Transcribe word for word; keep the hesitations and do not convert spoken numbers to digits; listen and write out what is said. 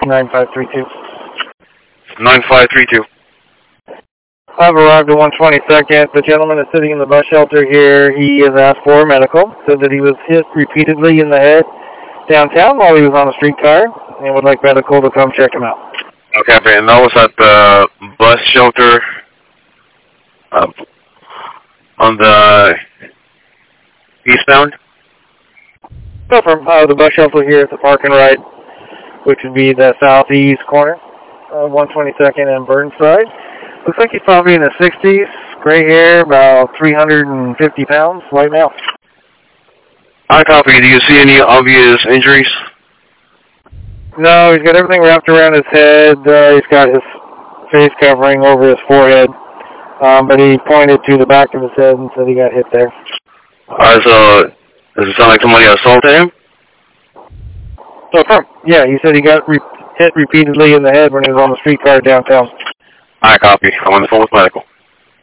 nine five three two. nine five three two. I've arrived at one twenty-second. The gentleman is sitting in the bus shelter here. He has asked for medical. Said that he was hit repeatedly in the head downtown while he was on a streetcar and would like medical to come check him out. Okay, and that was at the bus shelter uh, on the eastbound? So from uh, the bus shelter here at the park and ride, which would be the southeast corner of one twenty-second and Burnside. Looks like he's probably in his sixties, gray hair, about three hundred fifty pounds, white male. I copy. Do you see any obvious injuries? No, he's got everything wrapped around his head. Uh, he's got his face covering over his forehead. Um, but he pointed to the back of his head and said he got hit there. Alright, so does it sound like somebody assaulted him? So, from, yeah, he said he got re- hit repeatedly in the head when he was on the streetcar downtown. I copy. I'm on the phone with medical.